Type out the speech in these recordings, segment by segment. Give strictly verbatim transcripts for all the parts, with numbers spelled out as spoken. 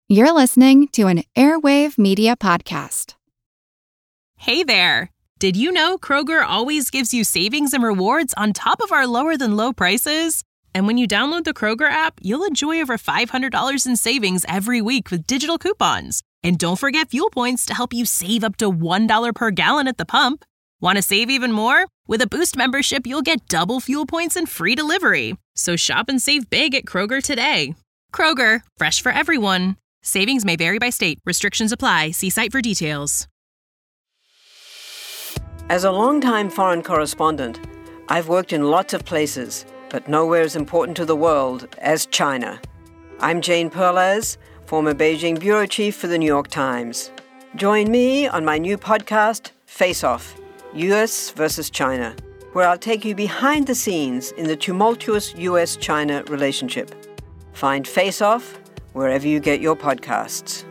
You're listening to an Airwave Media Podcast. Hey there! Did you know Kroger always gives you savings and rewards on top of our lower-than-low prices? And when you download the Kroger app, you'll enjoy over five hundred dollars in savings every week with digital coupons. And don't forget fuel points to help you save up to one dollar per gallon at the pump. Want to save even more? With a Boost membership, you'll get double fuel points and free delivery. So shop and save big at Kroger today. Kroger, fresh for everyone. Savings may vary by state. Restrictions apply. See site for details. As a longtime foreign correspondent, I've worked in lots of places, but nowhere as important to the world as China. I'm Jane Perlez, former Beijing bureau chief for the New York Times. Join me on my new podcast, Face Off, U S versus China, where I'll take you behind the scenes in the tumultuous U S China relationship. Find Face Off wherever you get your podcasts.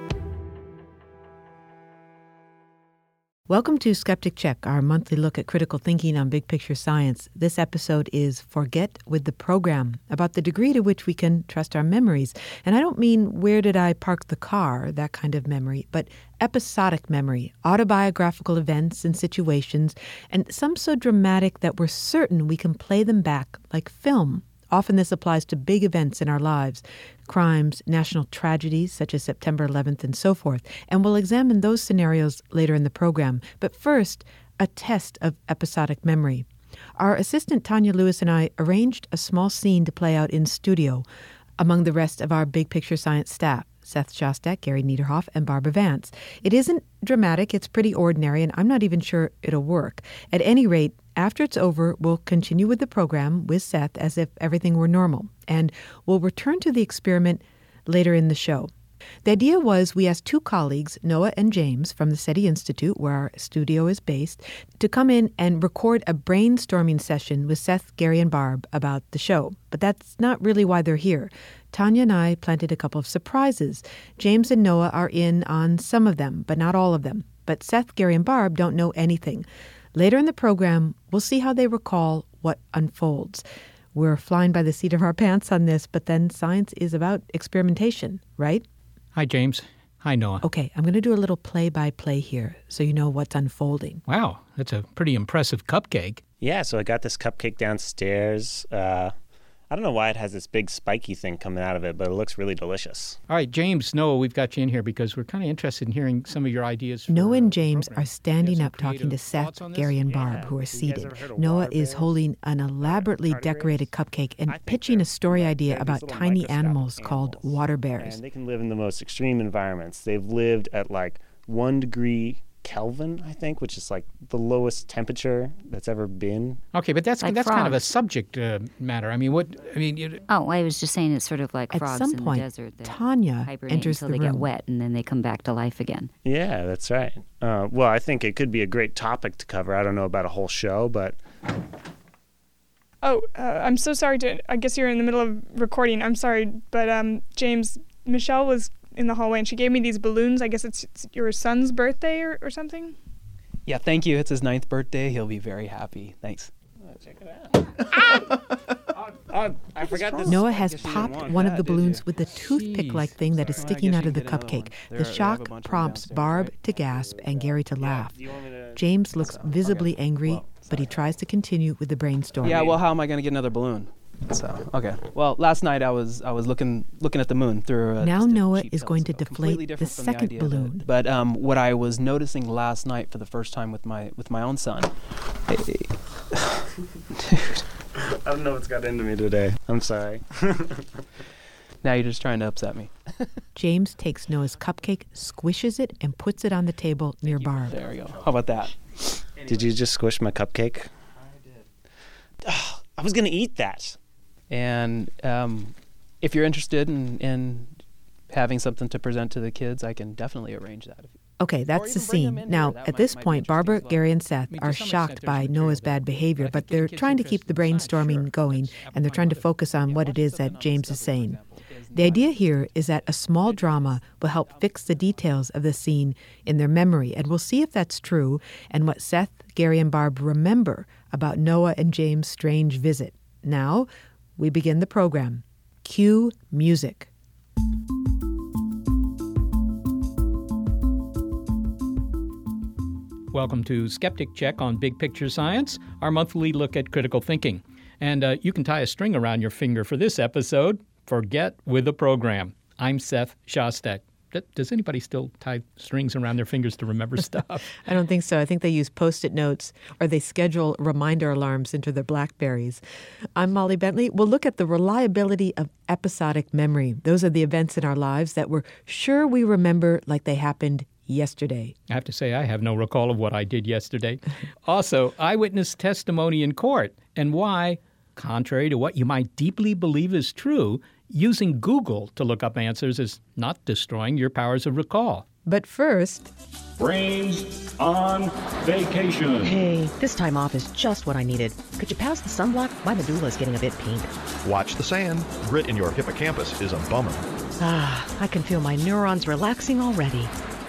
Welcome to Skeptic Check, our monthly look at critical thinking on big picture science. This episode is Forget with the Program, about the degree to which we can trust our memories. And I don't mean where did I park the car, that kind of memory, but episodic memory, autobiographical events and situations, and some so dramatic that we're certain we can play them back like film. Often this applies to big events in our lives, crimes, national tragedies such as September eleventh, and so forth. And we'll examine those scenarios later in the program. But first, a test of episodic memory. Our assistant Tanya Lewis and I arranged a small scene to play out in studio among the rest of our Big Picture Science staff, Seth Shostak, Gary Niederhoff, and Barbara Vance. It isn't dramatic, it's pretty ordinary, and I'm not even sure it'll work. At any rate, after it's over, we'll continue with the program with Seth as if everything were normal, and we'll return to the experiment later in the show. The idea was we asked two colleagues, Noah and James, from the SETI Institute, where our studio is based, to come in and record a brainstorming session with Seth, Gary, and Barb about the show. But that's not really why they're here. Tanya and I planted a couple of surprises. James and Noah are in on some of them, but not all of them. But Seth, Gary, and Barb don't know anything. Later in the program, we'll see how they recall what unfolds. We're flying by the seat of our pants on this, but then science is about experimentation, right? Hi, James. Hi, Noah. Okay, I'm going to do a little play-by-play here so you know what's unfolding. Wow, that's a pretty impressive cupcake. Yeah, so I got this cupcake downstairs. Uh, I don't know why it has this big spiky thing coming out of it, but it looks really delicious. All right, James, Noah, we've got you in here because we're kind of interested in hearing some of your ideas. For, Noah and James program. are standing up talking to Seth, Gary, and Barb, Yeah. who are Have you guys seated. ever heard of Noah water is bears? holding an elaborately Tardigrades? decorated cupcake and I think pitching they're a story like- idea they're these about little tiny microscopic animals called animals. water bears. And they can live in the most extreme environments. They've lived at like one degree Kelvin, I think, which is like the lowest temperature that's ever been. Okay, but that's Like that's kind of a frogs. subject uh, matter. I mean, what I mean, you, Oh, I was just saying it's sort of like At frogs some in point, the desert that Tanya hibernate enters until the they room. get wet and then they come back to life again. Yeah, that's right. Uh, well, I think it could be a great topic to cover. I don't know about a whole show, but Oh, uh, I'm so sorry to. I guess you're in the middle of recording. I'm sorry, but um, James, Michelle was in the hallway and she gave me these balloons. I guess it's, it's your son's birthday or, or something. Yeah, thank you. It's his ninth birthday. He'll be very happy. Thanks. check it out. oh, oh, I forgot this. Noah I has guess you didn't popped want one that, of the did you? balloons with the toothpick-like thing that is Sorry, I sticking guess out you of the can get another cupcake. one. The There- they have a shock bunch of them prompts downstairs, Barb right? to gasp and Gary to laugh. Do you want me to- James looks visibly Okay. angry, Well, but he tries to continue with the brainstorm. Yeah, well, how am I going to get another balloon? So, okay. Well, last night I was I was looking looking at the moon through. A, Now just a Noah cheap is going to telescope, completely deflate the different from second idea that- balloon. but um, what I was noticing last night for the first time with my with my own son. Hey, dude. I don't know what's got into me today. I'm sorry. Now you're just trying to upset me. James takes Noah's cupcake, squishes it, and puts it on the table near Barb. There we go. How about that? Did you just squish my cupcake? I did. I was gonna eat that. And um, if you're interested in, in having something to present to the kids, I can definitely arrange that. Okay, that's the even bring them scene. in Now, here. That at might- this might be point, interesting Barbara, as well. Gary, and Seth I mean, to are some extent, shocked there's by material Noah's there, bad but I behavior, think but the they're kids' trying to interest keep the in science, brainstorming sure, going, let's have and they're fun trying to with it. focus on Yeah, what watch it is something that on James is Discovery, for saying. example, is The not- idea here is that a small drama will help fix the details of the scene in their memory, and we'll see if that's true and what Seth, Gary, and Barb remember about Noah and James' strange visit. Now, we begin the program. Cue music. Welcome to Skeptic Check on Big Picture Science, our monthly look at critical thinking. And uh, you can tie a string around your finger for this episode, Forget with the Program. I'm Seth Shostak. Does anybody still tie strings around their fingers to remember stuff? I don't think so. I think they use Post-it notes or they schedule reminder alarms into their BlackBerries. I'm Molly Bentley. We'll look at the reliability of episodic memory. Those are the events in our lives that we're sure we remember like they happened yesterday. I have to say I have no recall of what I did yesterday. Also, eyewitness testimony in court and why, contrary to what you might deeply believe is true, using Google to look up answers is not destroying your powers of recall. But first... Brains on vacation. Hey, this time off is just what I needed. Could you pass the sunblock? My medulla is getting a bit pink. Watch the sand. Grit in your hippocampus is a bummer. Ah, I can feel my neurons relaxing already.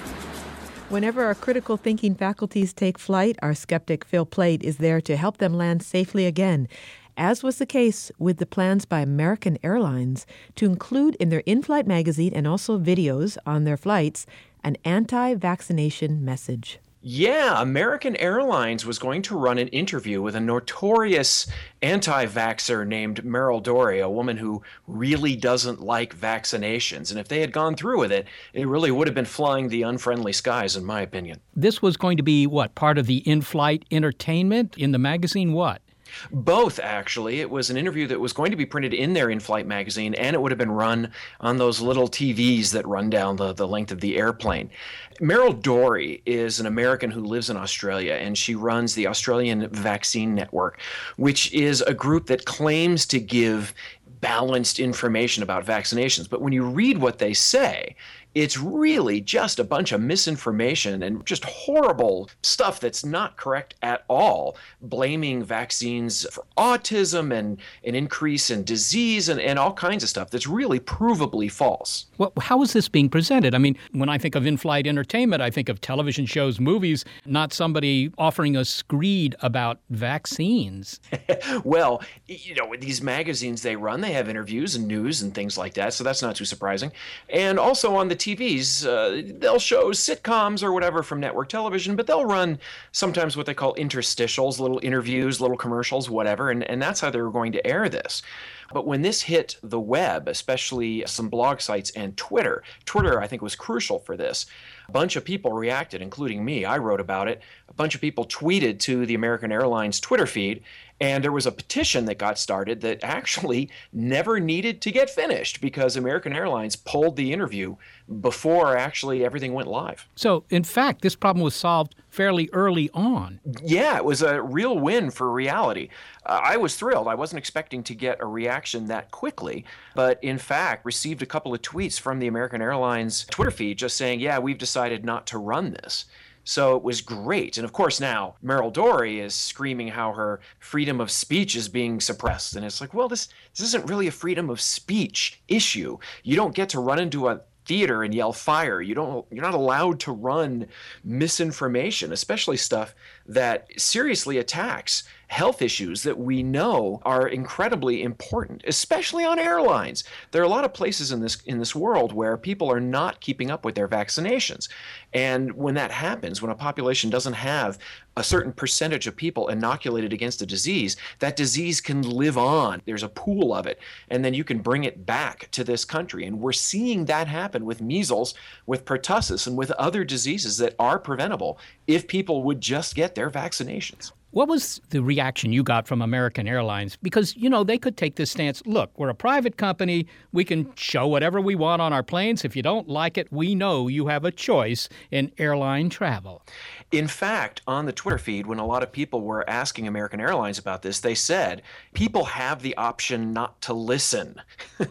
Whenever our critical thinking faculties take flight, our skeptic Phil Plait is there to help them land safely again, as was the case with the plans by American Airlines to include in their in-flight magazine and also videos on their flights an anti-vaccination message. Yeah, American Airlines was going to run an interview with a notorious anti-vaxxer named Meryl Dorey, a woman who really doesn't like vaccinations. And if they had gone through with it, it really would have been flying the unfriendly skies, in my opinion. This was going to be, what, part of the in-flight entertainment in the magazine? What? Both, actually. It was an interview that was going to be printed in their in-flight magazine, and it would have been run on those little T Vs that run down the, the length of the airplane. Meryl Dorey is an American who lives in Australia, and she runs the Australian Vaccine Network, which is a group that claims to give balanced information about vaccinations. But when you read what they say, it's really just a bunch of misinformation and just horrible stuff that's not correct at all, blaming vaccines for autism and an increase in disease and, and all kinds of stuff that's really provably false. Well, how is this being presented? I mean, when I think of in-flight entertainment, I think of television shows, movies, not somebody offering a screed about vaccines. Well, you know, with these magazines they run, they have interviews and news and things like that, so that's not too surprising. And also on the T Vs, uh, they'll show sitcoms or whatever from network television, but they'll run sometimes what they call interstitials, little interviews, little commercials, whatever, and, and that's how they were going to air this. But when this hit the web, especially some blog sites and Twitter, Twitter I think was crucial for this. A bunch of people reacted, including me. I wrote about it. A bunch of people tweeted to the American Airlines Twitter feed, and there was a petition that got started that actually never needed to get finished because American Airlines pulled the interview before actually everything went live. So, in fact, this problem was solved fairly early on. Yeah, it was a real win for reality. Uh, I was thrilled. I wasn't expecting to get a reaction that quickly, but in fact received a couple of tweets from the American Airlines Twitter feed just saying, yeah, we've decided not to run this. So it was great. And of course now Meryl Dorey is screaming how her freedom of speech is being suppressed. And it's like, well, this, this isn't really a freedom of speech issue. You don't get to run into a theater and yell fire. You don't, you're not allowed to run misinformation, especially stuff that seriously attacks health issues that we know are incredibly important, especially on airlines. There are a lot of places in this in this world where people are not keeping up with their vaccinations. And when that happens, when a population doesn't have a certain percentage of people inoculated against a disease, that disease can live on. There's a pool of it, and then you can bring it back to this country. And we're seeing that happen with measles, with pertussis, and with other diseases that are preventable if people would just get their vaccinations. What was the reaction you got from American Airlines? Because, you know, they could take this stance, look, we're a private company. We can show whatever we want on our planes. If you don't like it, we know you have a choice in airline travel. In fact, on the Twitter feed, when a lot of people were asking American Airlines about this, they said people have the option not to listen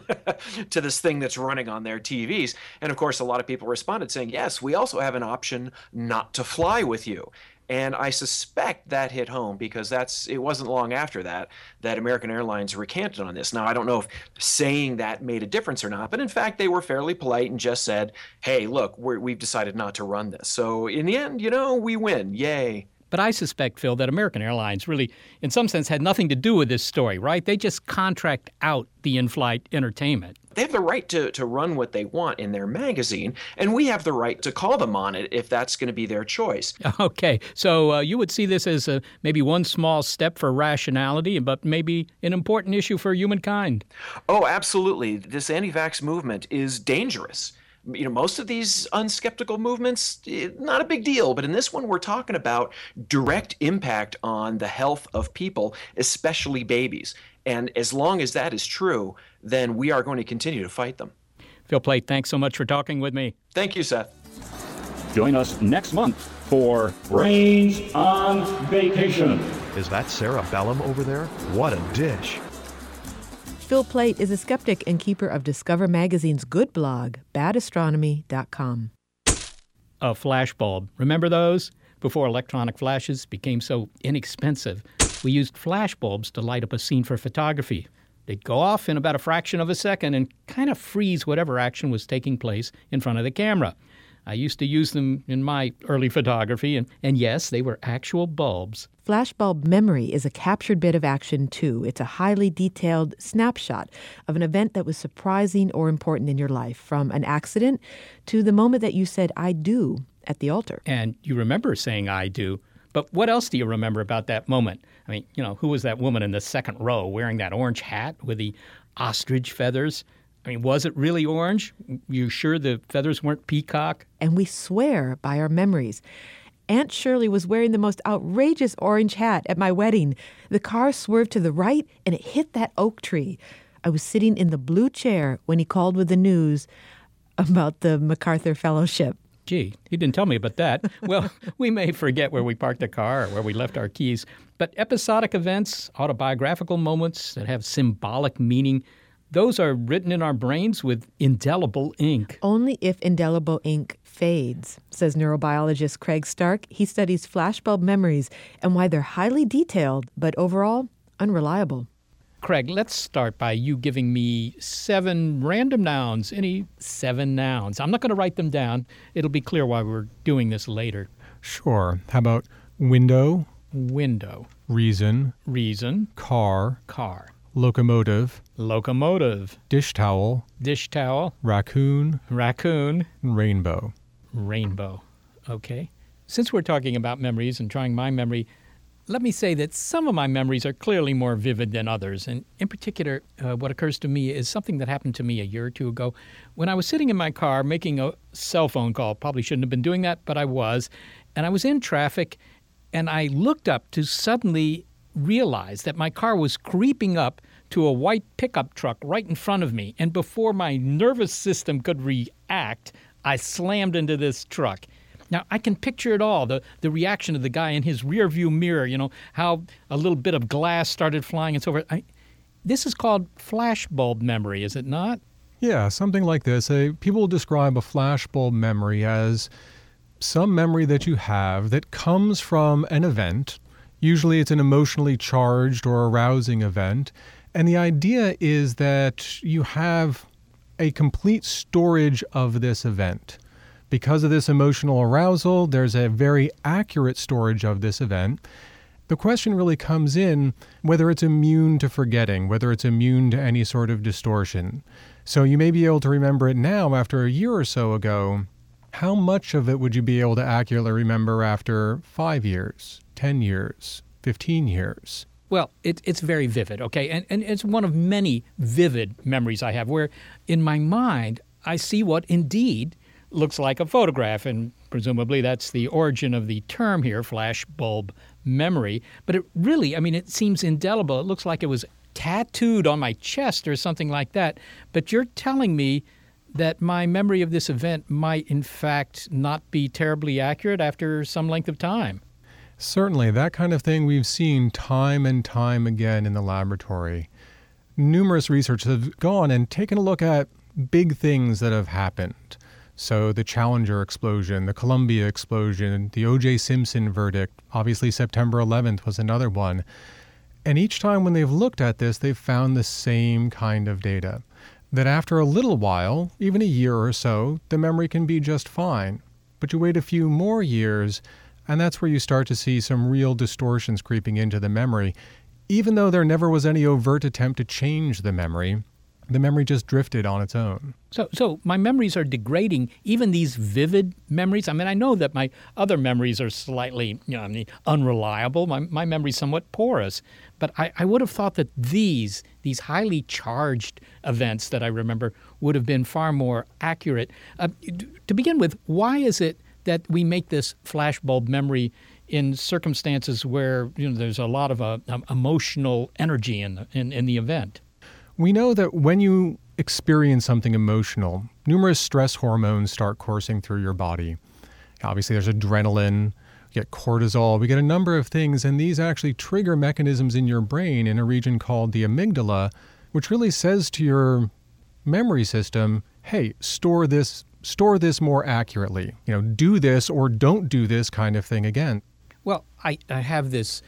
to this thing that's running on their T Vs. And of course, a lot of people responded saying, yes, we also have an option not to fly with you. And I suspect that hit home because that's it wasn't long after that that American Airlines recanted on this. Now, I don't know if saying that made a difference or not, but in fact, they were fairly polite and just said, hey, look, we're, we've decided not to run this. So in the end, you know, we win. Yay. But I suspect, Phil, that American Airlines really, in some sense, had nothing to do with this story, right? They just contract out the in-flight entertainment. They have the right to, to run what they want in their magazine, and we have the right to call them on it if that's going to be their choice. Okay, so uh, you would see this as a, maybe one small step for rationality, but maybe an important issue for humankind. Oh, absolutely. This anti-vax movement is dangerous. You know, most of these unskeptical movements, not a big deal. But in this one, we're talking about direct impact on the health of people, especially babies. And as long as that is true, then we are going to continue to fight them. Phil Plait, thanks so much for talking with me. Thank you, Seth. Join us next month for Brains on Vacation. Is that Sarah Bellum over there? What a dish. Phil Plait is a skeptic and keeper of Discover Magazine's good blog, bad astronomy dot com. A flashbulb. Remember those? Before electronic flashes became so inexpensive, we used flashbulbs to light up a scene for photography. They'd go off in about a fraction of a second and kind of freeze whatever action was taking place in front of the camera. I used to use them in my early photography, and, and yes, they were actual bulbs. Flashbulb memory is a captured bit of action, too. It's a highly detailed snapshot of an event that was surprising or important in your life, from an accident to the moment that you said, I do, at the altar. And you remember saying, I do. But what else do you remember about that moment? I mean, you know, who was that woman in the second row wearing that orange hat with the ostrich feathers? I mean, was it really orange? You sure the feathers weren't peacock? And we swear by our memories. Aunt Shirley was wearing the most outrageous orange hat at my wedding. The car swerved to the right, and it hit that oak tree. I was sitting in the blue chair when he called with the news about the MacArthur Fellowship. Gee, you didn't tell me about that. Well, we may forget where we parked the car or where we left our keys, but episodic events, autobiographical moments that have symbolic meaning, those are written in our brains with indelible ink. Only if indelible ink fades, says neurobiologist Craig Stark. He studies flashbulb memories and why they're highly detailed, but overall unreliable. Craig, let's start by you giving me seven random nouns, any seven nouns. I'm not going to write them down. It'll be clear why we're doing this later. Sure. How about window? Window. Reason. Reason. Car. Car. Locomotive. Locomotive. Dish towel. Dish towel. Raccoon. Raccoon. Rainbow. Rainbow. Okay. Since we're talking about memories and trying my memory, let me say that some of my memories are clearly more vivid than others. And in particular, uh, what occurs to me is something that happened to me a year or two ago when I was sitting in my car making a cell phone call. Probably shouldn't have been doing that, but I was. And I was in traffic, and I looked up to suddenly realize that my car was creeping up to a white pickup truck right in front of me. And before my nervous system could react, I slammed into this truck. Now, I can picture it all, the, the reaction of the guy in his rearview mirror, you know, how a little bit of glass started flying and so forth. I, this is called flashbulb memory, is it not? Yeah, something like this. Uh, people describe a flashbulb memory as some memory that you have that comes from an event. Usually it's an emotionally charged or arousing event. And the idea is that you have a complete storage of this event. Because of this emotional arousal, there's a very accurate storage of this event. The question really comes in whether it's immune to forgetting, whether it's immune to any sort of distortion. So you may be able to remember it now after a year or so ago. How much of it would you be able to accurately remember after five years, ten years, fifteen years? Well, it, it's very vivid, okay? And, and it's one of many vivid memories I have where in my mind I see what indeed looks like a photograph, and presumably that's the origin of the term here, flashbulb memory. But it really, I mean, it seems indelible. It looks like it was tattooed on my chest or something like that. But you're telling me that my memory of this event might, in fact, not be terribly accurate after some length of time. Certainly. That kind of thing we've seen time and time again in the laboratory. Numerous researchers have gone and taken a look at big things that have happened. So the Challenger explosion, the Columbia explosion, the O J Simpson verdict, obviously September eleventh was another one. And each time when they've looked at this, they've found the same kind of data. That after a little while, even a year or so, the memory can be just fine. But you wait a few more years, And that's where you start to see some real distortions creeping into the memory. Even though there never was any overt attempt to change the memory, the memory just drifted on its own. So so my memories are degrading, even these vivid memories. I mean, I know that my other memories are slightly, you know, I mean, unreliable. My my memory's somewhat porous. But I, I would have thought that these, these highly charged events that I remember would have been far more accurate. Uh, to begin with, why is it that we make this flashbulb memory in circumstances where, you know, there's a lot of uh, emotional energy in the, in, in the event? We know that when you experience something emotional, numerous stress hormones start coursing through your body. Obviously, there's adrenaline, we get cortisol, we get a number of things, and these actually trigger mechanisms in your brain in a region called the amygdala, which really says to your memory system, hey, store this, store this more accurately. You know, do this or don't do this kind of thing again. Well, I, I have this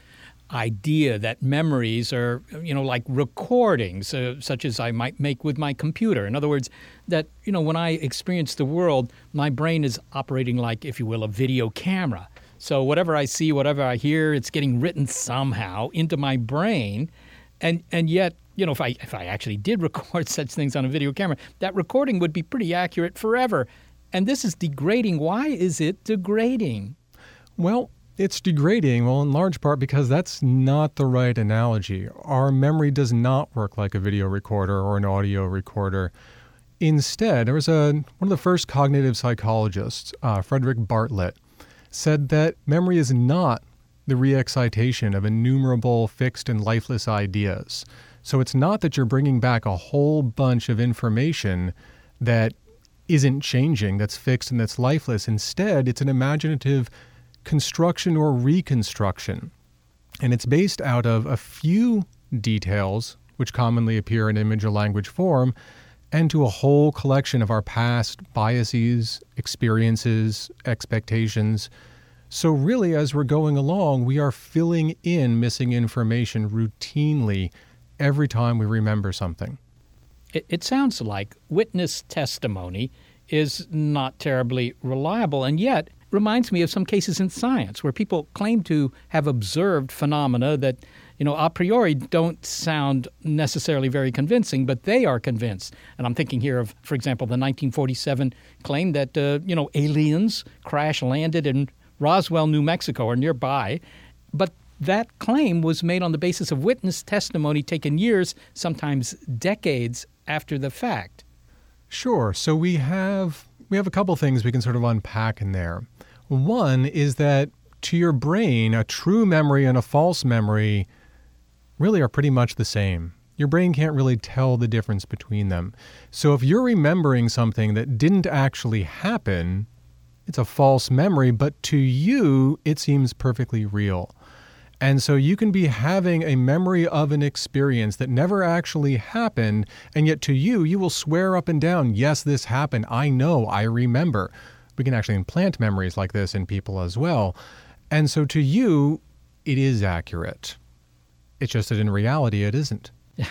idea that memories are, you know, like recordings, uh, such as I might make with my computer. In other words, that, you know, when I experience the world, my brain is operating like, if you will, a video camera. So whatever I see, whatever I hear, it's getting written somehow into my brain. And and yet, you know, if I if I actually did record such things on a video camera, that recording would be pretty accurate forever. And this is degrading. Why is it degrading? Well, it's degrading, well, in large part because that's not the right analogy. Our memory does not work like a video recorder or an audio recorder. Instead, there was a one of the first cognitive psychologists, uh, Frederick Bartlett, said that memory is not the re-excitation of innumerable fixed and lifeless ideas. So it's not that you're bringing back a whole bunch of information that isn't changing, that's fixed and that's lifeless. Instead, it's an imaginative construction or reconstruction. And it's based out of a few details, which commonly appear in image or language form, and to a whole collection of our past biases, experiences, expectations. So really, as we're going along, we are filling in missing information routinely every time we remember something. It, it sounds like witness testimony is not terribly reliable, and yet reminds me of some cases in science where people claim to have observed phenomena that, you know, a priori don't sound necessarily very convincing, but they are convinced. And I'm thinking here of, for example, the nineteen forty-seven claim that, uh, you know, aliens crash landed in Roswell, New Mexico, or nearby. But that claim was made on the basis of witness testimony taken years, sometimes decades after the fact. Sure. So we have we have a couple things we can sort of unpack in there. One is that to your brain, a true memory and a false memory really are pretty much the same. Your brain can't really tell the difference between them. So if you're remembering something that didn't actually happen, it's a false memory, but to you, it seems perfectly real. And so you can be having a memory of an experience that never actually happened, and yet to you, you will swear up and down, yes, this happened. I know, I remember. We can actually implant memories like this in people as well. And so to you, it is accurate. It's just that in reality, it isn't.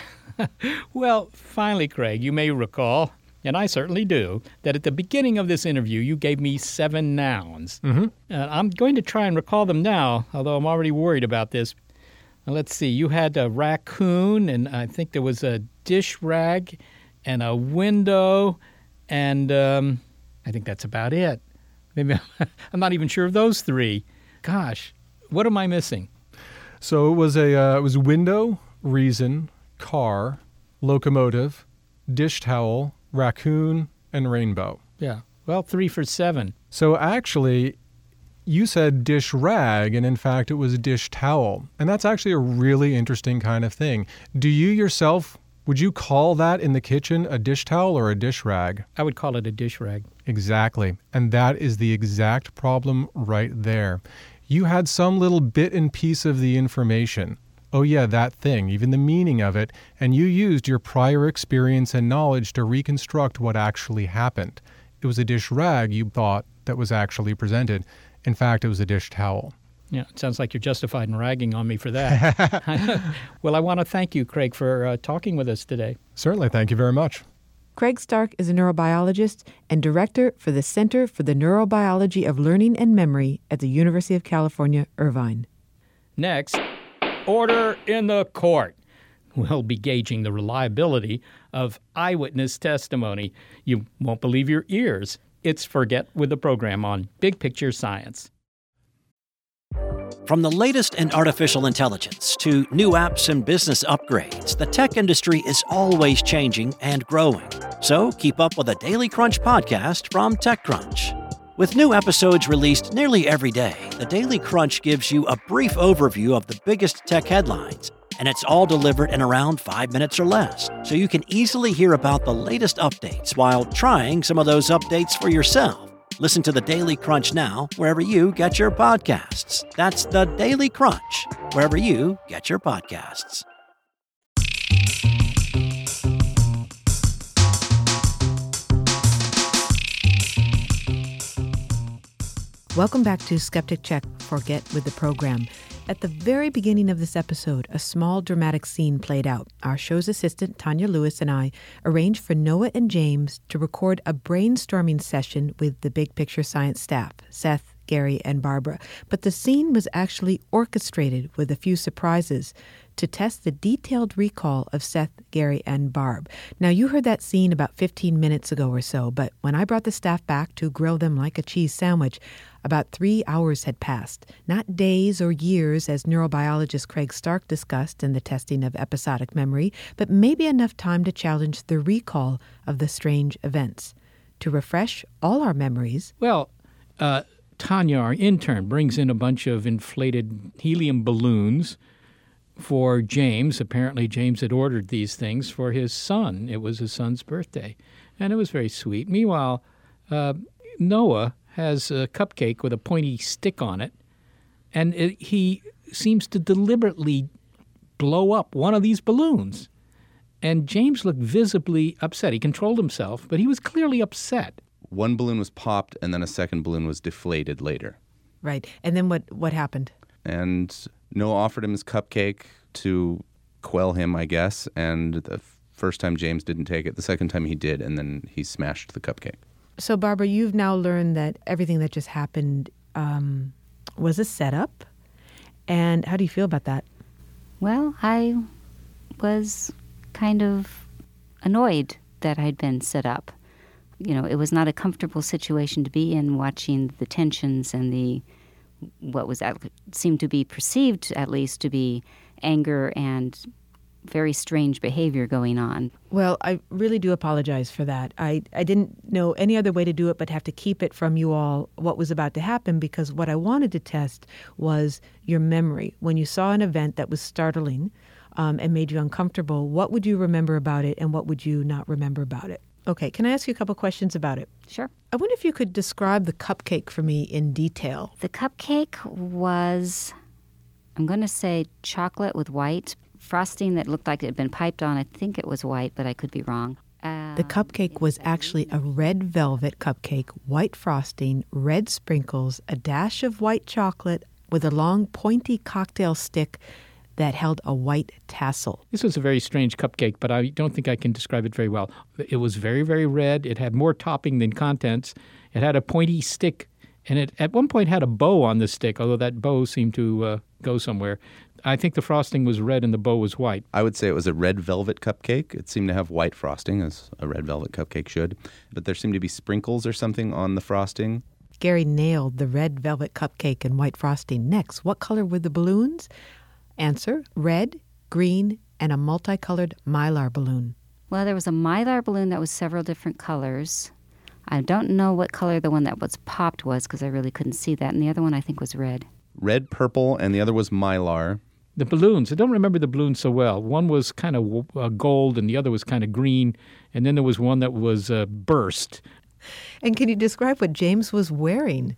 Well, finally, Craig, you may recall, and I certainly do, that at the beginning of this interview, you gave me seven nouns. Mm-hmm. Uh, I'm going to try and recall them now, although I'm already worried about this. Now, let's see. You had a raccoon, and I think there was a dish rag, and a window, and um, I think that's about it. Maybe I'm not even sure of those three. Gosh, what am I missing? So it was a uh, it was window, reason, car, locomotive, dish towel, raccoon, and rainbow. Yeah. Well, three for seven. So actually, you said dish rag, and in fact, it was dish towel. And that's actually a really interesting kind of thing. Do you yourself, would you call that in the kitchen a dish towel or a dish rag? I would call it a dish rag. Exactly. And that is the exact problem right there. You had some little bit and piece of the information. Oh yeah, that thing, even the meaning of it, and you used your prior experience and knowledge to reconstruct what actually happened. It was a dish rag you thought that was actually presented. In fact, it was a dish towel. Yeah, it sounds like you're justified in ragging on me for that. Well, I want to thank you, Craig, for uh, talking with us today. Certainly. Thank you very much. Craig Stark is a neurobiologist and director for the Center for the Neurobiology of Learning and Memory at the University of California, Irvine. Next, order in the court. We'll be gauging the reliability of eyewitness testimony. You won't believe your ears. It's Forget with the Program on Big Picture Science. From the latest in artificial intelligence to new apps and business upgrades, the tech industry is always changing and growing. So keep up with the Daily Crunch podcast from TechCrunch. With new episodes released nearly every day, the Daily Crunch gives you a brief overview of the biggest tech headlines, and it's all delivered in around five minutes or less, so you can easily hear about the latest updates while trying some of those updates for yourself. Listen to the Daily Crunch now, wherever you get your podcasts. That's the Daily Crunch, wherever you get your podcasts. Welcome back to Skeptic Check, Forget with the Program. At the very beginning of this episode, a small dramatic scene played out. Our show's assistant, Tanya Lewis, and I arranged for Noah and James to record a brainstorming session with the Big Picture Science staff, Seth, Gary, and Barbara. But the scene was actually orchestrated with a few surprises to test the detailed recall of Seth, Gary, and Barb. Now, you heard that scene about fifteen minutes ago or so, but when I brought the staff back to grill them like a cheese sandwich, about three hours had passed. Not days or years, as neurobiologist Craig Stark discussed in the testing of episodic memory, but maybe enough time to challenge the recall of the strange events. To refresh all our memories... Well, uh, Tanya, our intern, brings in a bunch of inflated helium balloons for James. Apparently, James had ordered these things for his son. It was his son's birthday, and it was very sweet. Meanwhile, uh, Noah has a cupcake with a pointy stick on it, and it, he seems to deliberately blow up one of these balloons. And James looked visibly upset. He controlled himself, but he was clearly upset. One balloon was popped, and then a second balloon was deflated later. Right. And then what, what happened? And Noah offered him his cupcake to quell him, I guess, and the first time James didn't take it. The second time he did, and then he smashed the cupcake. So, Barbara, you've now learned that everything that just happened um, was a setup. And how do you feel about that? Well, I was kind of annoyed that I'd been set up. You know, it was not a comfortable situation to be in, watching the tensions and the what was seemed to be perceived, at least, to be anger and very strange behavior going on. Well, I really do apologize for that. I, I didn't know any other way to do it but have to keep it from you all what was about to happen, because what I wanted to test was your memory. When you saw an event that was startling um, and made you uncomfortable, what would you remember about it and what would you not remember about it? Okay, can I ask you a couple questions about it? Sure. I wonder if you could describe the cupcake for me in detail. The cupcake was, I'm going to say, chocolate with white frosting that looked like it had been piped on. I think it was white, but I could be wrong. Uh, the cupcake was actually a red velvet cupcake, white frosting, red sprinkles, a dash of white chocolate with a long pointy cocktail stick that held a white tassel. This was a very strange cupcake, but I don't think I can describe it very well. It was very, very red. It had more topping than contents. It had a pointy stick, and it at one point had a bow on the stick, although that bow seemed to uh, go somewhere. I think the frosting was red and the bow was white. I would say it was a red velvet cupcake. It seemed to have white frosting, as a red velvet cupcake should. But there seemed to be sprinkles or something on the frosting. Gary nailed the red velvet cupcake and white frosting. Next, what color were the balloons? Answer, red, green, and a multicolored Mylar balloon. Well, there was a Mylar balloon that was several different colors. I don't know what color the one that was popped was, because I really couldn't see that. And the other one, I think, was red. Red, purple, and the other was Mylar. The balloons, I don't remember the balloons so well. One was kind of uh, gold and the other was kind of green. And then there was one that was uh, burst. And can you describe what James was wearing?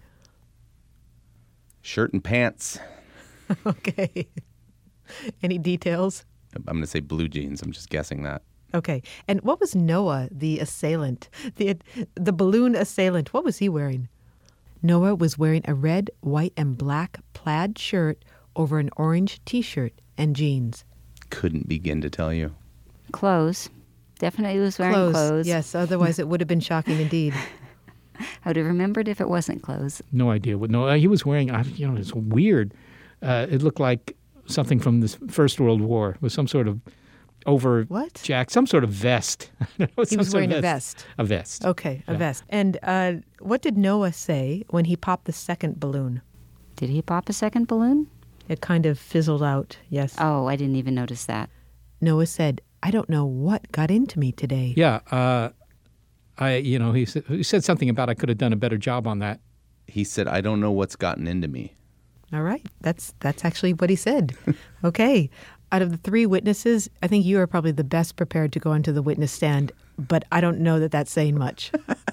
Shirt and pants. Okay. Any details? I'm going to say blue jeans. I'm just guessing that. Okay. And what was Noah, the assailant, the the balloon assailant? What was he wearing? Noah was wearing a red, white, and black plaid shirt over an orange T-shirt and jeans. Couldn't begin to tell you. Clothes. definitely was wearing Clothes. clothes. Yes, otherwise it would have been shocking indeed. I would have remembered if it wasn't clothes. No idea what. No, he was wearing. You know, it's weird. Uh, it looked like something from the First World War, with some sort of over what? jack, some sort of vest. He was wearing a vest. A vest. Okay, a yeah. vest. And uh, what did Noah say when he popped the second balloon? Did he pop a second balloon? It kind of fizzled out, yes. Oh, I didn't even notice that. Noah said, I don't know what got into me today. Yeah, uh, I, you know, he said, he said something about I could have done a better job on that. He said, I don't know what's gotten into me. All right. That's that's actually what he said. Okay. Out of the three witnesses, I think you are probably the best prepared to go onto the witness stand, but I don't know that that's saying much.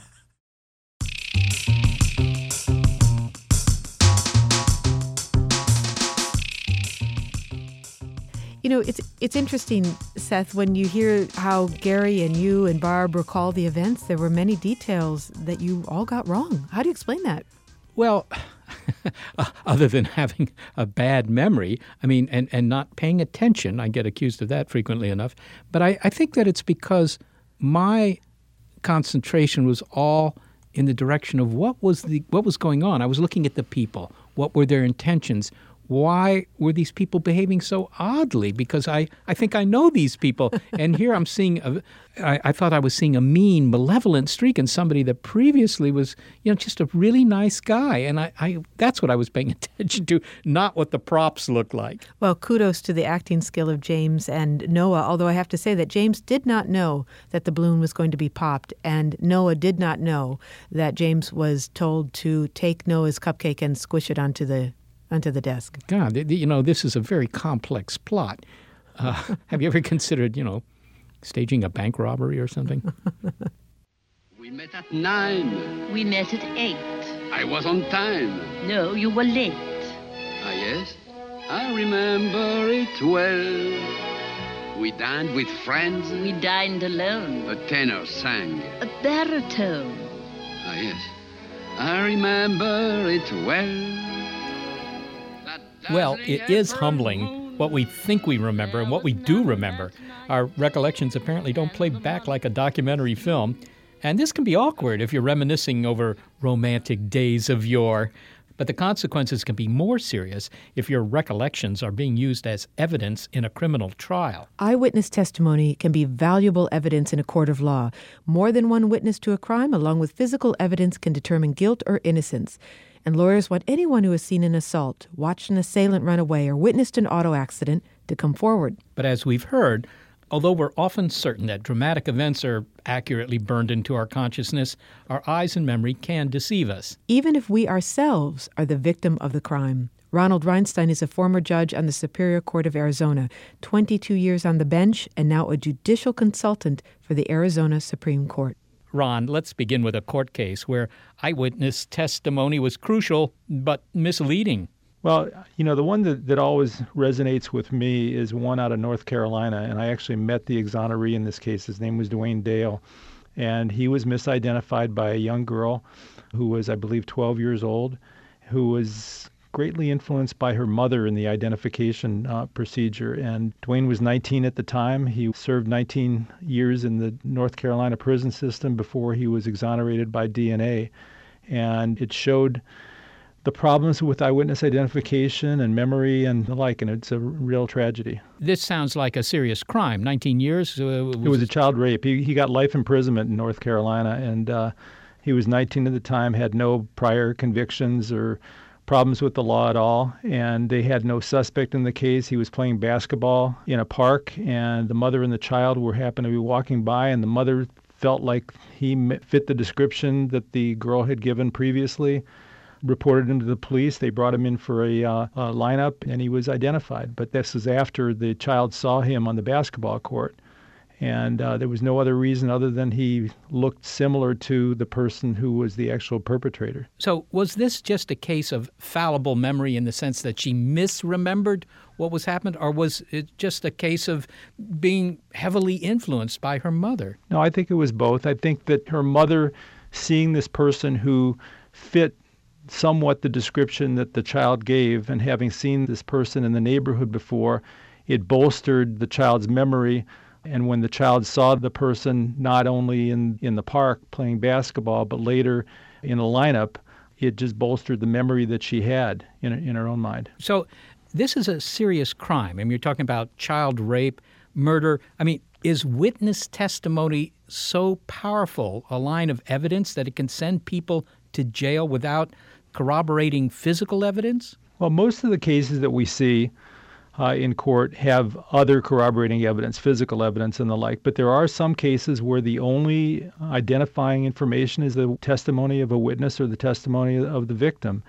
You know, it's it's interesting, Seth, when you hear how Gary and you and Barb recall the events, there were many details that you all got wrong. How do you explain that? Well, other than having a bad memory, I mean, and, and not paying attention, I get accused of that frequently enough, but I, I think that it's because my concentration was all in the direction of what was the what was going on. I was looking at the people. What were their intentions? Why were these people behaving so oddly? Because I, I think I know these people. And here I'm seeing, a, I, I thought I was seeing a mean, malevolent streak in somebody that previously was, you know, just a really nice guy. And I, I that's what I was paying attention to, not what the props looked like. Well, kudos to the acting skill of James and Noah, although I have to say that James did not know that the balloon was going to be popped, and Noah did not know that James was told to take Noah's cupcake and squish it onto the onto the desk. God, you know, this is a very complex plot. Uh, have you ever considered, you know, staging a bank robbery or something? We met at nine. We met at eight. I was on time. No, you were late. Ah, yes? I remember it well. We dined with friends. We dined alone. A tenor sang. A baritone. Ah, yes. I remember it well. Well, it is humbling what we think we remember and what we do remember. Our recollections apparently don't play back like a documentary film. And this can be awkward if you're reminiscing over romantic days of yore. But the consequences can be more serious if your recollections are being used as evidence in a criminal trial. Eyewitness testimony can be valuable evidence in a court of law. More than one witness to a crime, along with physical evidence, can determine guilt or innocence. And lawyers want anyone who has seen an assault, watched an assailant run away, or witnessed an auto accident to come forward. But as we've heard, although we're often certain that dramatic events are accurately burned into our consciousness, our eyes and memory can deceive us. Even if we ourselves are the victim of the crime. Ronald Reinstein is a former judge on the Superior Court of Arizona, twenty-two years on the bench, and now a judicial consultant for the Arizona Supreme Court. Ron, let's begin with a court case where eyewitness testimony was crucial but misleading. Well, you know, the one that, that always resonates with me is one out of North Carolina, and I actually met the exoneree in this case. His name was Dwayne Dale, and he was misidentified by a young girl who was, I believe, twelve years old, who was greatly influenced by her mother in the identification uh, procedure. And Dwayne was nineteen at the time. He served nineteen years in the North Carolina prison system before he was exonerated by D N A. And it showed the problems with eyewitness identification and memory and the like, and it's a real tragedy. This sounds like a serious crime. nineteen years? Uh, was it was a child rape. He, he got life imprisonment in North Carolina, and uh, he was nineteen at the time, had no prior convictions or problems with the law at all, and they had no suspect in the case. He was playing basketball in a park, and the mother and the child were happened to be walking by, and the mother felt like he fit the description that the girl had given previously, reported him to the police. They brought him in for a, uh, a lineup, and he was identified. But this is after the child saw him on the basketball court. And uh, there was no other reason other than he looked similar to the person who was the actual perpetrator. So was this just a case of fallible memory in the sense that she misremembered what was happened, or was it just a case of being heavily influenced by her mother? No, I think it was both. I think that her mother, seeing this person who fit somewhat the description that the child gave, and having seen this person in the neighborhood before, it bolstered the child's memory And when the child saw the person not only in, in the park playing basketball, but later in a lineup, it just bolstered the memory that she had in, in her own mind. So this is a serious crime. I mean, you're talking about child rape, murder. I mean, is witness testimony so powerful a line of evidence that it can send people to jail without corroborating physical evidence? Well, most of the cases that we see uh, in court have other corroborating evidence, physical evidence and the like, but there are some cases where the only identifying information is the testimony of a witness or the testimony of the victim.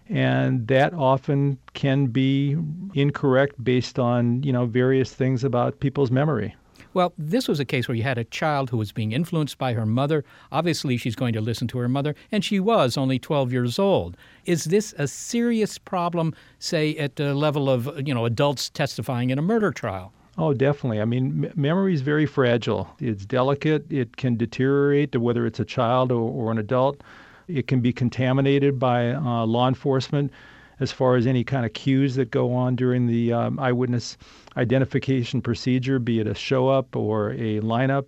And that often can be incorrect based on, you know, various things about people's memory. Well, this was a case where you had a child who was being influenced by her mother. Obviously, she's going to listen to her mother, and she was only twelve years old. Is this a serious problem, say, at the level of, you know, adults testifying in a murder trial? Oh, definitely. I mean, m- memory is very fragile. It's delicate. It can deteriorate, whether it's a child or, or an adult. It can be contaminated by uh, law enforcement as far as any kind of cues that go on during the um, eyewitness identification procedure, be it a show-up or a lineup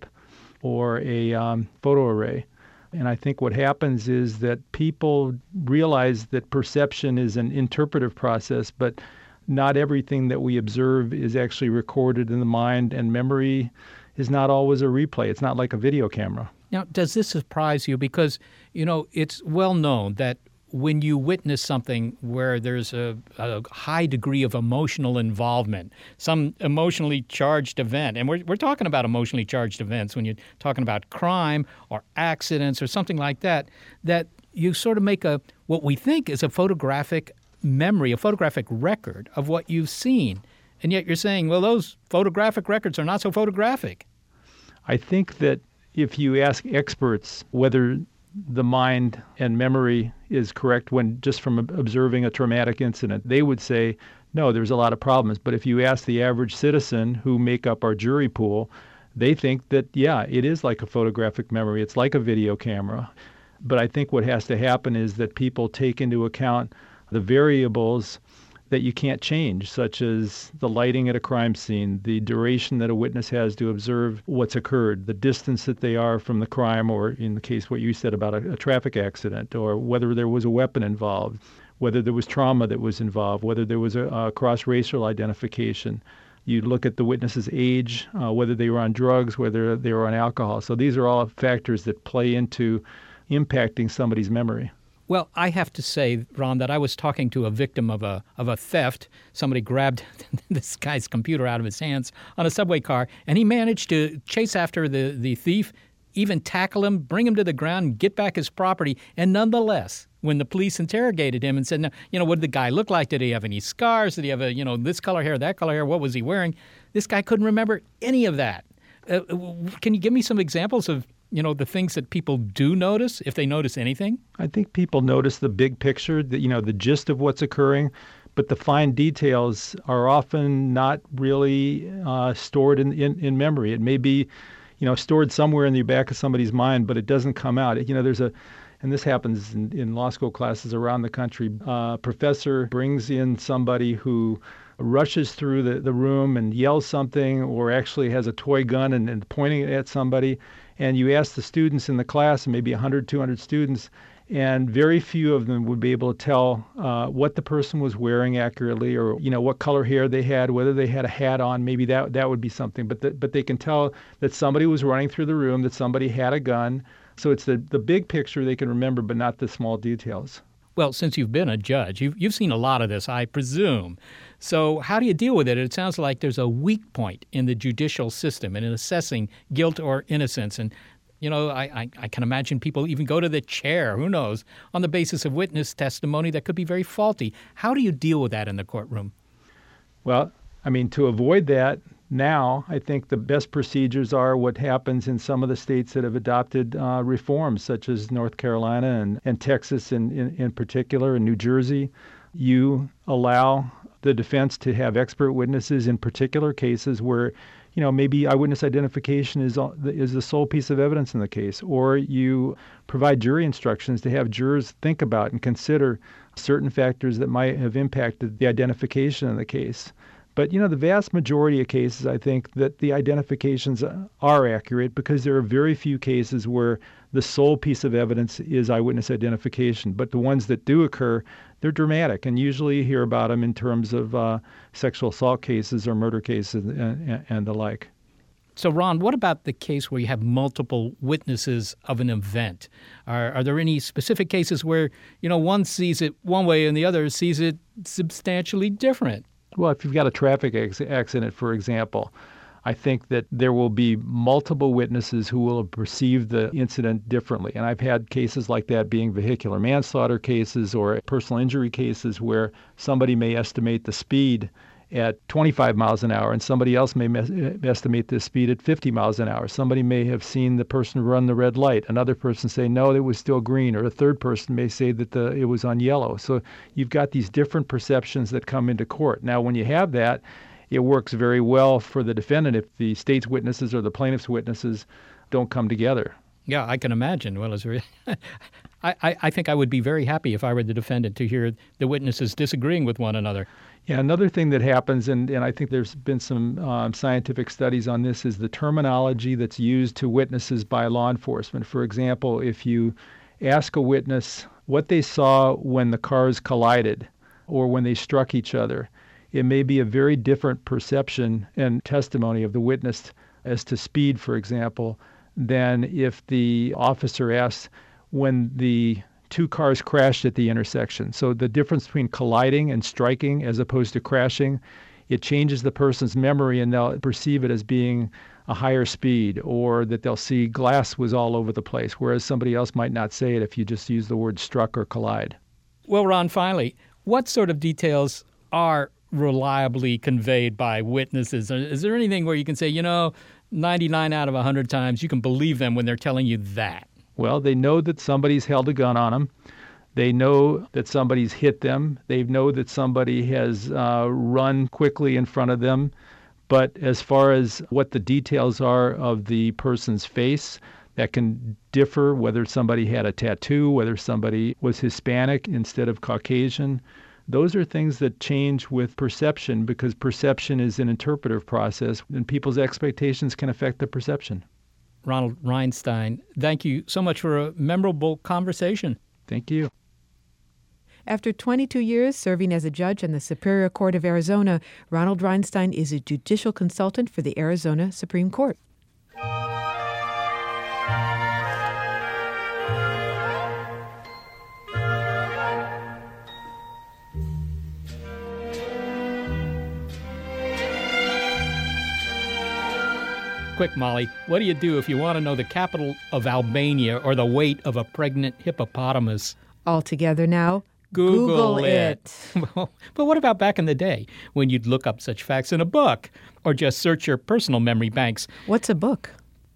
or a um, photo array. And I think what happens is that people realize that perception is an interpretive process, but not everything that we observe is actually recorded in the mind, and memory is not always a replay. It's not like a video camera. Now, does this surprise you? Because, you know, it's well known that when you witness something where there's a, a high degree of emotional involvement, some emotionally charged event, and we're, we're talking about emotionally charged events when you're talking about crime or accidents or something like that, that you sort of make a what we think is a photographic memory, a photographic record of what you've seen. And yet you're saying, well, those photographic records are not so photographic. I think that if you ask experts whether the mind and memory is correct when just from observing a traumatic incident, they would say, no, there's a lot of problems. But if you ask the average citizen who make up our jury pool, they think that, yeah, it is like a photographic memory. It's like a video camera. But I think what has to happen is that people take into account the variables that you can't change, such as the lighting at a crime scene, the duration that a witness has to observe what's occurred, the distance that they are from the crime, or in the case what you said about a, a traffic accident, or whether there was a weapon involved, whether there was trauma that was involved, whether there was a, a cross-racial identification. You look at the witness's age, uh, whether they were on drugs, whether they were on alcohol. So these are all factors that play into impacting somebody's memory. Well, I have to say, Ron, that I was talking to a victim of a of a theft. Somebody grabbed this guy's computer out of his hands on a subway car, and he managed to chase after the, the thief, even tackle him, bring him to the ground, and get back his property. And nonetheless, when the police interrogated him and said, no, you know, what did the guy look like? Did he have any scars? Did he have a, you know, this color hair, that color hair? What was he wearing? This guy couldn't remember any of that. Uh, can you give me some examples of, you know, the things that people do notice, if they notice anything? I think people notice the big picture, the, you know, the gist of what's occurring, but the fine details are often not really uh, stored in, in, in memory. It may be, you know, stored somewhere in the back of somebody's mind, but it doesn't come out. You know, there's a, and this happens in, in law school classes around the country. Uh, a professor brings in somebody who rushes through the, the room and yells something, or actually has a toy gun and, and pointing it at somebody. And you ask the students in the class, maybe one hundred, two hundred students, and very few of them would be able to tell uh, what the person was wearing accurately, or, you know, what color hair they had, whether they had a hat on. Maybe that that would be something. But the, but they can tell that somebody was running through the room, that somebody had a gun. So it's the, the big picture they can remember, but not the small details. Well, since you've been a judge, you've, you've seen a lot of this, I presume. So how do you deal with it? It sounds like there's a weak point in the judicial system in assessing guilt or innocence. And, you know, I, I, I can imagine people even go to the chair, who knows, on the basis of witness testimony that could be very faulty. How do you deal with that in the courtroom? Well, I mean, to avoid that, now, I think the best procedures are what happens in some of the states that have adopted uh, reforms, such as North Carolina and, and Texas in, in, in particular, and New Jersey. You allow the defense to have expert witnesses in particular cases where, you know, maybe eyewitness identification is is the sole piece of evidence in the case, or you provide jury instructions to have jurors think about and consider certain factors that might have impacted the identification in the case. But, you know, the vast majority of cases, I think that the identifications are accurate because there are very few cases where the sole piece of evidence is eyewitness identification. But the ones that do occur, they're dramatic. And usually you hear about them in terms of uh, sexual assault cases or murder cases and, and the like. So, Ron, what about the case where you have multiple witnesses of an event? Are, are there any specific cases where, you know, one sees it one way and the other sees it substantially different? Well, if you've got a traffic accident, for example, I think that there will be multiple witnesses who will have perceived the incident differently. And I've had cases like that being vehicular manslaughter cases or personal injury cases where somebody may estimate the speed at twenty-five miles an hour and somebody else may mes- estimate the speed at fifty miles an hour. Somebody may have seen the person run the red light. Another person say, no, it was still green. Or a third person may say that the it was on yellow. So you've got these different perceptions that come into court. Now, when you have that, it works very well for the defendant if the state's witnesses or the plaintiff's witnesses don't come together. Yeah, I can imagine. Well, it's really I, I, I think I would be very happy if I were the defendant to hear the witnesses disagreeing with one another. Yeah, another thing that happens, and, and I think there's been some um, scientific studies on this, is the terminology that's used to witnesses by law enforcement. For example, if you ask a witness what they saw when the cars collided or when they struck each other, it may be a very different perception and testimony of the witness as to speed, for example, than if the officer asks when the two cars crashed at the intersection. So the difference between colliding and striking as opposed to crashing, it changes the person's memory and they'll perceive it as being a higher speed, or that they'll see glass was all over the place, whereas somebody else might not say it if you just use the word struck or collide. Well, Ron, finally, what sort of details are reliably conveyed by witnesses? Is there anything where you can say, you know, ninety-nine out of one hundred times you can believe them when they're telling you that? Well, they know that somebody's held a gun on them. They know that somebody's hit them. They know that somebody has uh, run quickly in front of them. But as far as what the details are of the person's face, that can differ, whether somebody had a tattoo, whether somebody was Hispanic instead of Caucasian. Those are things that change with perception because perception is an interpretive process and people's expectations can affect the perception. Ronald Reinstein, thank you so much for a memorable conversation. Thank you. After twenty-two years serving as a judge on the Superior Court of Arizona, Ronald Reinstein is a judicial consultant for the Arizona Supreme Court. Quick, Molly, what do you do if you want to know the capital of Albania or the weight of a pregnant hippopotamus? All together now. Google, Google it. it. But what about back in the day when you'd look up such facts in a book or just search your personal memory banks? What's a book?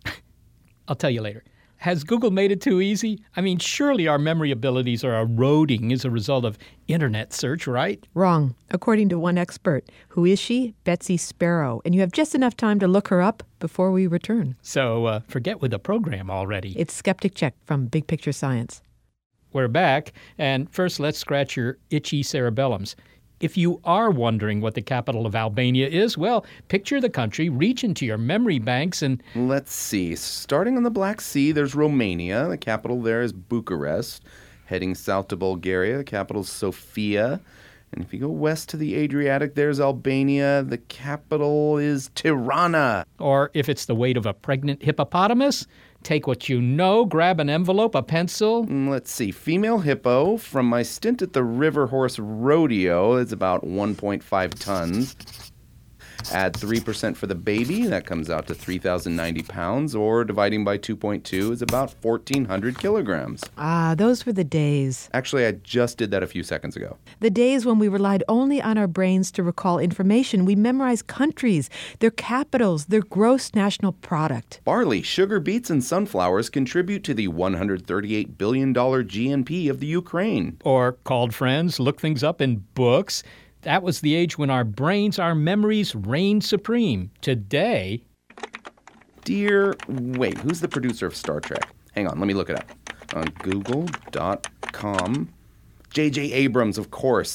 I'll tell you later. Has Google made it too easy? I mean, surely our memory abilities are eroding as a result of internet search, right? Wrong. According to one expert. Who is she? Betsy Sparrow. And you have just enough time to look her up before we return. So uh, forget with the program already. It's Skeptic Check from Big Picture Science. We're back, and first let's scratch your itchy cerebellums. If you are wondering what the capital of Albania is, well, picture the country, reach into your memory banks and... Let's see. Starting on the Black Sea, there's Romania. The capital there is Bucharest. Heading south to Bulgaria, the capital is Sofia. And if you go west to the Adriatic, there's Albania. The capital is Tirana. Or if it's the weight of a pregnant hippopotamus, take what you know, grab an envelope, a pencil. Let's see. Female hippo, from my stint at the River Horse Rodeo, is about one point five tons. Add three percent for the baby, that comes out to three thousand ninety pounds, or dividing by two point two is about fourteen hundred kilograms. Ah, those were the days. Actually, I just did that a few seconds ago. The days when we relied only on our brains to recall information. We memorized countries, their capitals, their gross national product. Barley, sugar beets, and sunflowers contribute to the one hundred thirty-eight billion dollars G N P of the Ukraine. Or called friends, look things up in books. That was the age when our brains, our memories reigned supreme. Today... Dear... Wait, who's the producer of Star Trek? Hang on, let me look it up. On google dot com. J J Abrams, of course.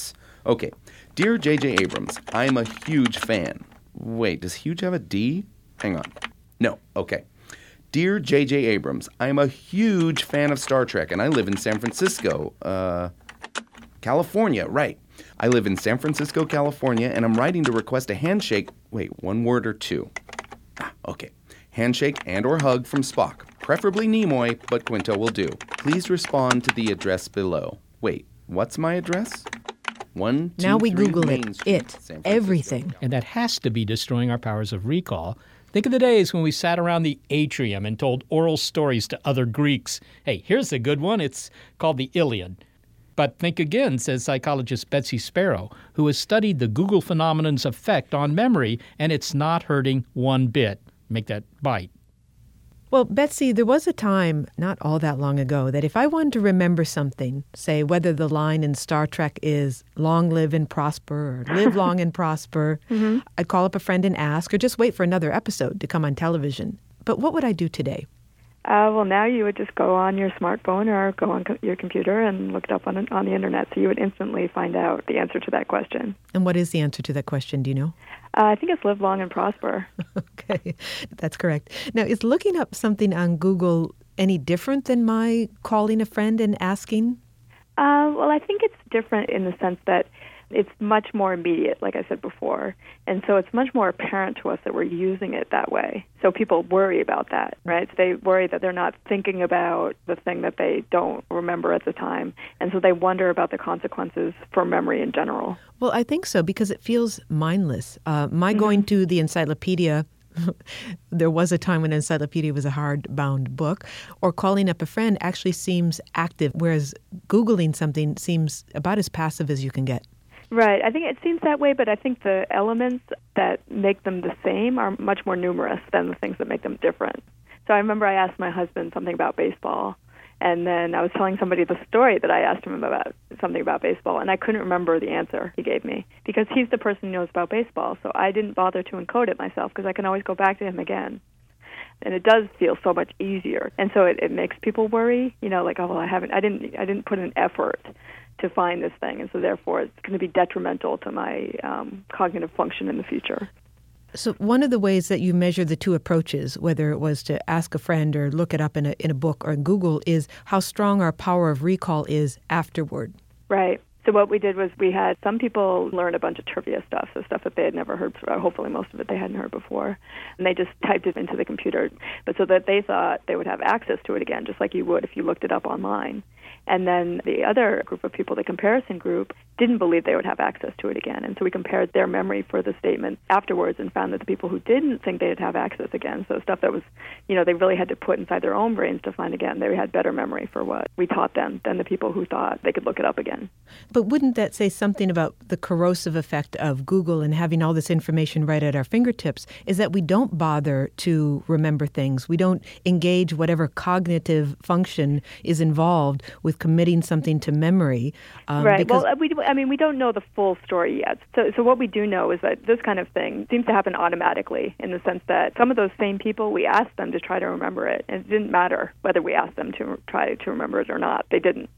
Okay. Dear J J Abrams, I'm a huge fan. Wait, does huge have a D? Hang on. No, okay. Dear J J Abrams, I'm a huge fan of Star Trek, and I live in San Francisco, uh, California, right. I live in San Francisco, California, and I'm writing to request a handshake. Wait, one word or two? Ah, okay. Handshake and or hug from Spock. Preferably Nimoy, but Quinto will do. Please respond to the address below. Wait, what's my address? One, two, now we three, Google Main it. Street, It. San Francisco. Everything. And that has to be destroying our powers of recall. Think of the days when we sat around the atrium and told oral stories to other Greeks. Hey, here's a good one. It's called the Iliad. But think again, says psychologist Betsy Sparrow, who has studied the Google phenomenon's effect on memory, and it's not hurting one bit. Make that bite. Well, Betsy, there was a time not all that long ago that if I wanted to remember something, say whether the line in Star Trek is long live and prosper or live long and prosper, mm-hmm. I'd call up a friend and ask, or just wait for another episode to come on television. But what would I do today? Uh, well, now you would just go on your smartphone or go on co- your computer and look it up on on the internet, so you would instantly find out the answer to that question. And what is the answer to that question? Do you know? Uh, I think it's live long and prosper. Okay, that's correct. Now, is looking up something on Google any different than my calling a friend and asking? Uh, well, I think it's different in the sense that it's much more immediate, like I said before. And so it's much more apparent to us that we're using it that way. So people worry about that, right? So they worry that they're not thinking about the thing that they don't remember at the time. And so they wonder about the consequences for memory in general. Well, I think so, because it feels mindless. Uh, my mm-hmm. going to the encyclopedia, there was a time when an encyclopedia was a hardbound book, or calling up a friend actually seems active, whereas Googling something seems about as passive as you can get. Right. I think it seems that way, but I think the elements that make them the same are much more numerous than the things that make them different. So I remember I asked my husband something about baseball, and then I was telling somebody the story that I asked him about something about baseball, and I couldn't remember the answer he gave me because he's the person who knows about baseball. So I didn't bother to encode it myself because I can always go back to him again. And it does feel so much easier. And so it, it makes people worry, you know, like, oh, well, I haven't, I didn't, I didn't put an effort to find this thing, and so therefore it's going to be detrimental to my um, cognitive function in the future. So one of the ways that you measure the two approaches, whether it was to ask a friend or look it up in a in a book or in Google, is how strong our power of recall is afterward. Right. So what we did was we had some people learn a bunch of trivia stuff, so stuff that they had never heard, or hopefully most of it they hadn't heard before, and they just typed it into the computer, but so that they thought they would have access to it again, just like you would if you looked it up online. And then the other group of people, the comparison group, didn't believe they would have access to it again. And so we compared their memory for the statement afterwards and found that the people who didn't think they'd have access again, so stuff that was, you know, they really had to put inside their own brains to find again, they had better memory for what we taught them than the people who thought they could look it up again. But wouldn't that say something about the corrosive effect of Google and having all this information right at our fingertips, is that we don't bother to remember things. We don't engage whatever cognitive function is involved with committing something to memory. Um, right. Well, we, I mean, we don't know the full story yet. So, so what we do know is that this kind of thing seems to happen automatically in the sense that some of those same people, we asked them to try to remember it, and it didn't matter whether we asked them to try to remember it or not. They didn't.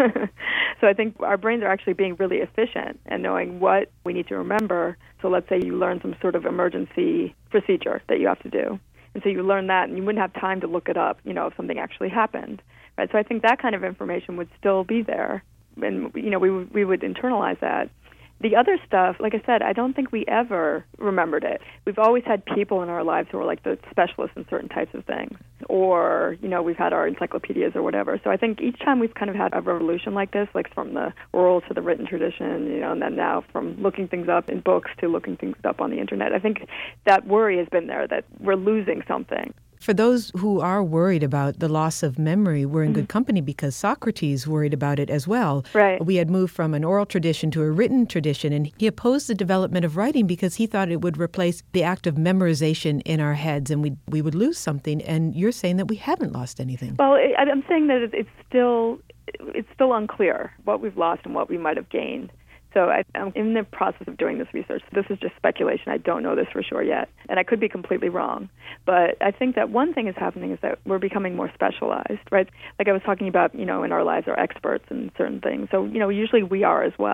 So I think our brains are actually being really efficient and knowing what we need to remember. So let's say you learn some sort of emergency procedure that you have to do. And so you learn that, and you wouldn't have time to look it up, you know, if something actually happened. Right? So I think that kind of information would still be there, and you know, we w- we would internalize that. The other stuff, like I said, I don't think we ever remembered it. We've always had people in our lives who are like the specialists in certain types of things, or you know, we've had our encyclopedias or whatever. So I think each time we've kind of had a revolution like this, like from the oral to the written tradition, you know, and then now from looking things up in books to looking things up on the internet. I think that worry has been there that we're losing something. For those who are worried about the loss of memory, we're in mm-hmm. good company because Socrates worried about it as well. Right. We had moved from an oral tradition to a written tradition, and he opposed the development of writing because he thought it would replace the act of memorization in our heads, and we we would lose something. And you're saying that we haven't lost anything. Well, I'm saying that it's still it's still unclear what we've lost and what we might have gained. So I, I'm in the process of doing this research. This is just speculation. I don't know this for sure yet, and I could be completely wrong. But I think that one thing is happening is that we're becoming more specialized, right? Like I was talking about, you know, in our lives are experts in certain things. So, you know, usually we are as well.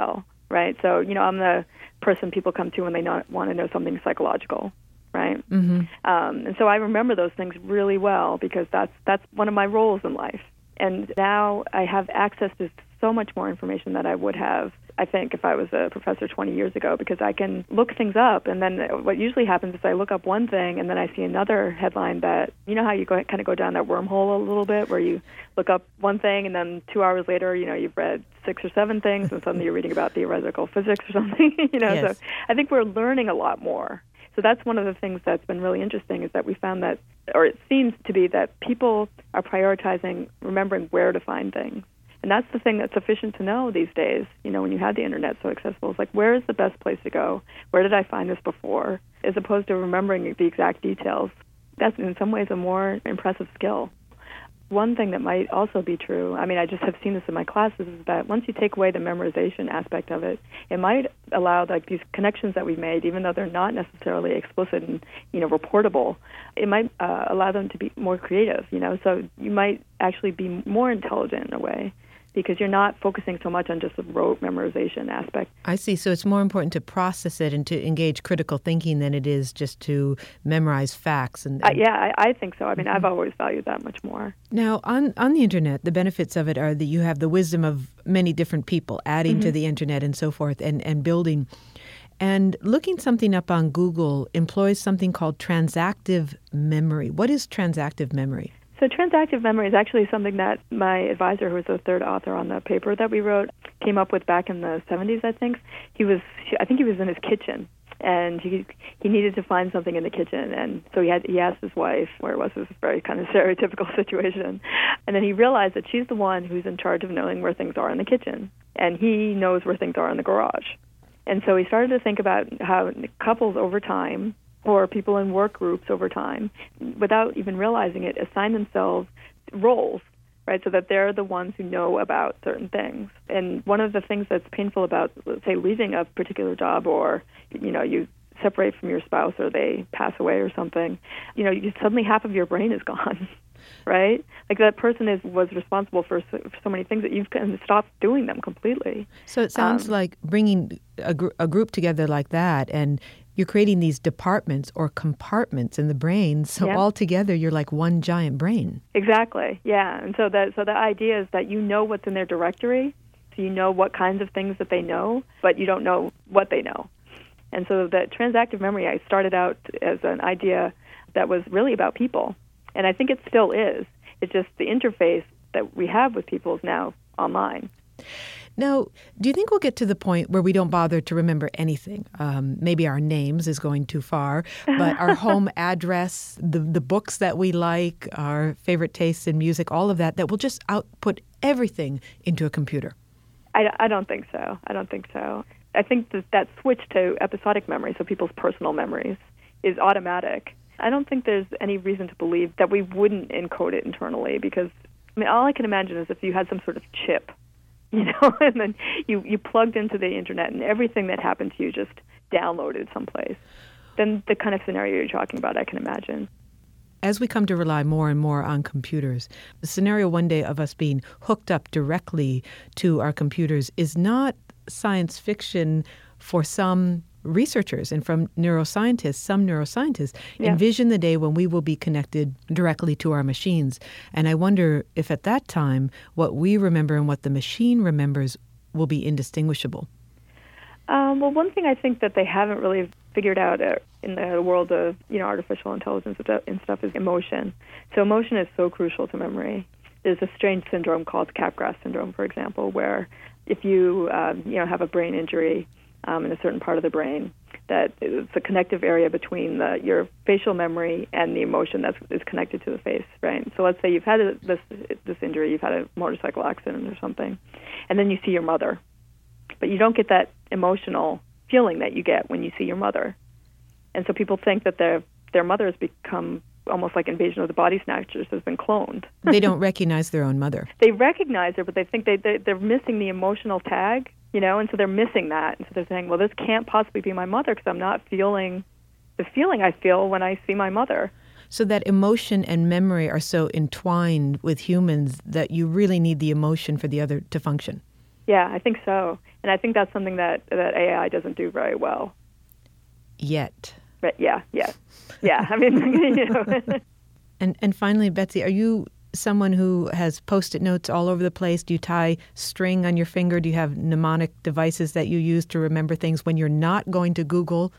right? So, you know, I'm the person people come to when they not want to know something psychological, right? Mm-hmm. Um, and so I remember those things really well because that's that's one of my roles in life. And now I have access to so much more information that I would have, I think, if I was a professor twenty years ago, because I can look things up. And then what usually happens is I look up one thing and then I see another headline that, you know how you go, kind of go down that wormhole a little bit where you look up one thing and then two hours later, you know, you've read six or seven things and suddenly you're reading about theoretical physics or something, you know. Yes. So I think we're learning a lot more. So that's one of the things that's been really interesting is that we found that, or it seems to be that people are prioritizing remembering where to find things. And that's the thing that's sufficient to know these days, you know, when you have the internet so accessible. It's like, where is the best place to go? Where did I find this before? As opposed to remembering the exact details. That's in some ways a more impressive skill. One thing that might also be true, I mean, I just have seen this in my classes, is that once you take away the memorization aspect of it, it might allow like these connections that we've made, even though they're not necessarily explicit and, you know, reportable, it might uh, allow them to be more creative, you know, so you might actually be more intelligent in a way, because you're not focusing so much on just the rote memorization aspect. I see. So it's more important to process it and to engage critical thinking than it is just to memorize facts. And, and... Uh, yeah, I, I think so. I mean, mm-hmm. I've always valued that much more. Now, on, on the internet, the benefits of it are that you have the wisdom of many different people adding mm-hmm. to the internet and so forth and, and building. And looking something up on Google employs something called transactive memory. What is transactive memory? So transactive memory is actually something that my advisor, who was the third author on the paper that we wrote, came up with back in the seventies, I think. He was, I think he was in his kitchen, and he he needed to find something in the kitchen, and so he had he asked his wife where it was. This very kind of stereotypical situation, and then he realized that she's the one who's in charge of knowing where things are in the kitchen, and he knows where things are in the garage. And so he started to think about how couples over time, or people in work groups over time, without even realizing it, assign themselves roles, right, so that they're the ones who know about certain things. And one of the things that's painful about, let's say, leaving a particular job, or, you know, you separate from your spouse or they pass away or something, you know, you, suddenly half of your brain is gone, right? Like that person is was responsible for so, for so many things that you've kind of stopped doing them completely. So it sounds um, like bringing a, gr- a group together like that, and you're creating these departments or compartments in the brain, so yeah. all together you're like one giant brain. Exactly, yeah. And so that so the idea is that you know what's in their directory, so you know what kinds of things that they know, but you don't know what they know. And so that transactive memory, I started out as an idea that was really about people, and I think it still is. It's just the interface that we have with people is now online. Now, do you think we'll get to the point where we don't bother to remember anything? Um, maybe our names is going too far, but our home address, the the books that we like, our favorite tastes in music, all of that, that will just output everything into a computer? I, I don't think so. I don't think so. I think that that switch to episodic memory, so people's personal memories, is automatic. I don't think there's any reason to believe that we wouldn't encode it internally, because I mean, all I can imagine is if you had some sort of chip, you know, and then you, you plugged into the internet and everything that happened to you just downloaded someplace, then the kind of scenario you're talking about, I can imagine. As we come to rely more and more on computers, the scenario one day of us being hooked up directly to our computers is not science fiction for some researchers and from neuroscientists. Some neuroscientists yeah. envision the day when we will be connected directly to our machines. And I wonder if at that time what we remember and what the machine remembers will be indistinguishable. Um, well, one thing I think that they haven't really figured out uh, in the world of, you know, artificial intelligence and stuff is emotion. So emotion is so crucial to memory. There's a strange syndrome called Capgras syndrome, for example, where if you, uh, you know, have a brain injury um, in a certain part of the brain, that it's a connective area between the, your facial memory and the emotion that is connected to the face, right? So let's say you've had a, this this injury, you've had a motorcycle accident or something, and then you see your mother, but you don't get that emotional feeling that you get when you see your mother. And so people think that their their mother has become almost like Invasion of the Body Snatchers, has been cloned. They don't recognize their own mother. They recognize her, but they think they, they, they're missing the emotional tag, you know, and so they're missing that. And so they're saying, well, this can't possibly be my mother because I'm not feeling the feeling I feel when I see my mother. So that emotion and memory are so entwined with humans that you really need the emotion for the other to function. Yeah, I think so. And I think that's something that, that A I doesn't do very well. Yet. But yeah, yeah. Yeah, I mean, you know. And and finally, Betsy, are you someone who has Post-it notes all over the place? Do you tie string on your finger? Do you have mnemonic devices that you use to remember things when you're not going to Google?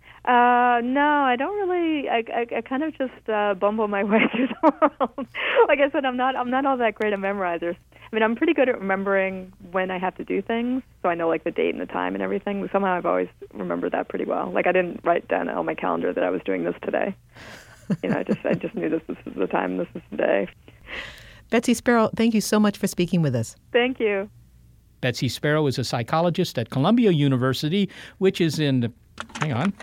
Uh, no, I don't really. I, I, I kind of just uh, bumble my way through the world. Like I said, I'm not. I'm not all that great a memorizer. I mean, I'm pretty good at remembering when I have to do things, so I know like the date and the time and everything. Somehow, I've always remembered that pretty well. Like I didn't write down on my calendar that I was doing this today. You know, I just I just knew this. This is the time. This is the day. Betsy Sparrow, thank you so much for speaking with us. Thank you. Betsy Sparrow is a psychologist at Columbia University, which is in, hang on,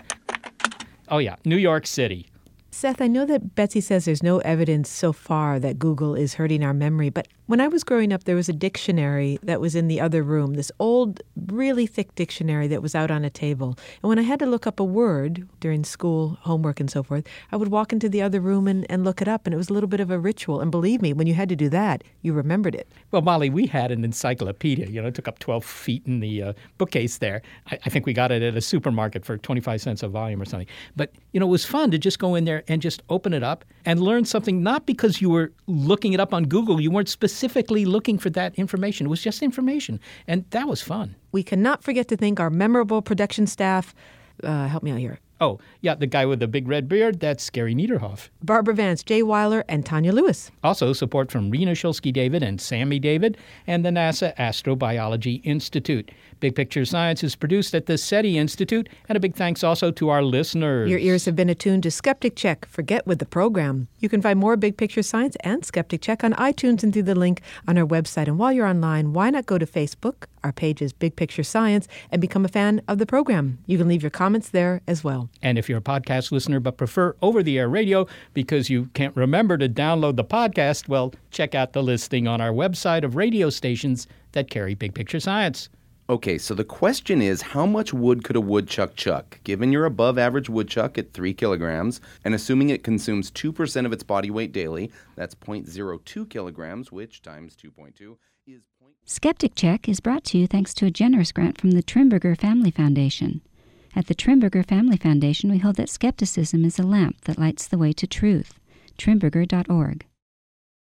oh yeah, New York City. Seth, I know that Betsy says there's no evidence so far that Google is hurting our memory, but when I was growing up, there was a dictionary that was in the other room, this old, really thick dictionary that was out on a table. And when I had to look up a word during school, homework and so forth, I would walk into the other room and, and look it up, and it was a little bit of a ritual. And believe me, when you had to do that, you remembered it. Well, Molly, we had an encyclopedia. You know, it took up twelve feet in the uh, bookcase there. I, I think we got it at a supermarket for twenty-five cents a volume or something. But, you know, it was fun to just go in there and just open it up and learn something, not because you were looking it up on Google. You weren't specifically looking for that information. It was just information. And that was fun. We cannot forget to thank our memorable production staff. Uh, help me out here. Oh, yeah, the guy with the big red beard, that's Gary Niederhoff. Barbara Vance, Jay Weiler, and Tanya Lewis. Also, support from Rena Shulsky-David and Sammy David and the NASA Astrobiology Institute. Big Picture Science is produced at the SETI Institute, and a big thanks also to our listeners. Your ears have been attuned to Skeptic Check. Forget with the program. You can find more Big Picture Science and Skeptic Check on iTunes and through the link on our website. And while you're online, why not go to Facebook? Our page is Big Picture Science, and become a fan of the program. You can leave your comments there as well. And if you're a podcast listener but prefer over-the-air radio because you can't remember to download the podcast, well, check out the listing on our website of radio stations that carry Big Picture Science. Okay, so the question is, how much wood could a woodchuck chuck? Given your above-average woodchuck at three kilograms, and assuming it consumes two percent of its body weight daily, that's zero point zero two kilograms, which times two point two is... Skeptic Check is brought to you thanks to a generous grant from the Trimberger Family Foundation. At the Trimberger Family Foundation, we hold that skepticism is a lamp that lights the way to truth. Trimberger dot org.